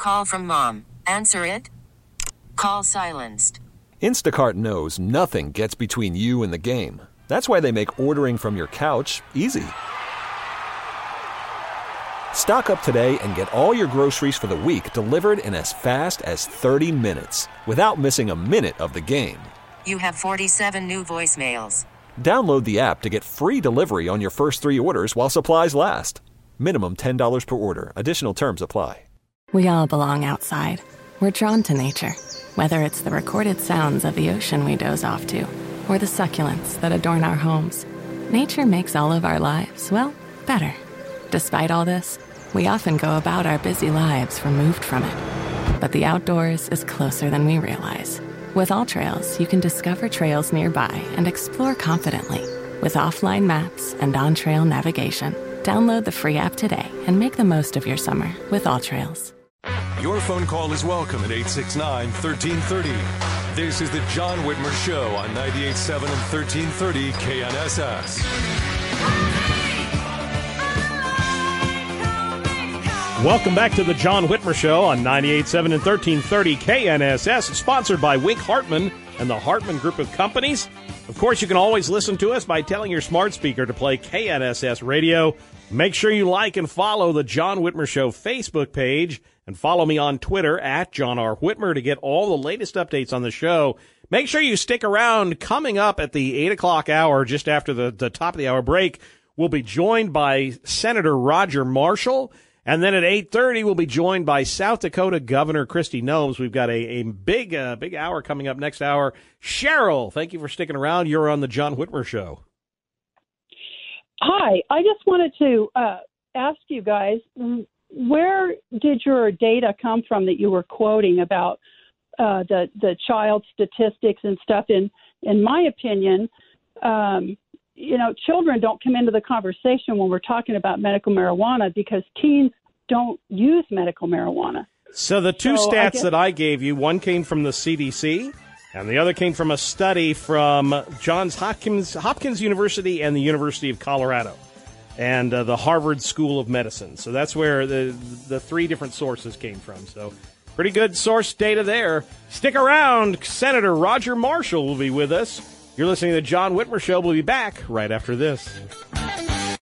call from mom. Answer it. Call silenced. Instacart knows nothing gets between you and the game. That's why they make ordering from your couch easy. Stock up today and get all your groceries for the week delivered in as fast as 30 minutes without missing a minute of the game. You have 47 new voicemails. Download the app to get free delivery on your first 3 orders while supplies last. Minimum $10 per order. Additional terms apply. We all belong outside. We're drawn to nature, whether it's the recorded sounds of the ocean we doze off to, or the succulents that adorn our homes. Nature makes all of our lives, well, better. Despite all this, we often go about our busy lives removed from it. But the outdoors is closer than we realize. With AllTrails, you can discover trails nearby and explore confidently. With offline maps and on-trail navigation, download the free app today and make the most of your summer with AllTrails. Your phone call is welcome at 869-1330. This is the John Whitmer Show on 98.7 and 1330 KNSS. Welcome back to the John Whitmer Show on 98.7 and 1330 KNSS. It's sponsored by Wink Hartman and the Hartman Group of Companies. Of course, you can always listen to us by telling your smart speaker to play KNSS Radio. Make sure you like and follow the John Whitmer Show Facebook page and follow me on Twitter at John R. Whitmer to get all the latest updates on the show. Make sure you stick around. Coming up at the 8 o'clock hour, just after the top of the hour break, we'll be joined by Senator Roger Marshall. And then at 8:30, we'll be joined by South Dakota Governor Kristi Noem. We've got a big hour coming up next hour. Cheryl, thank you for sticking around. You're on the John Whitmer Show. Hi. I just wanted to ask you guys, where did your data come from that you were quoting about the child statistics and stuff? In my opinion, children don't come into the conversation when we're talking about medical marijuana because teens don't use medical marijuana. So the two stats that I gave you, one came from the CDC and the other came from a study from Johns Hopkins University and the University of Colorado and the Harvard School of Medicine. So that's where the 3 different sources came from. So pretty good source data there. Stick around. Senator Roger Marshall will be with us. You're listening to the John Whitmer Show. We'll be back right after this.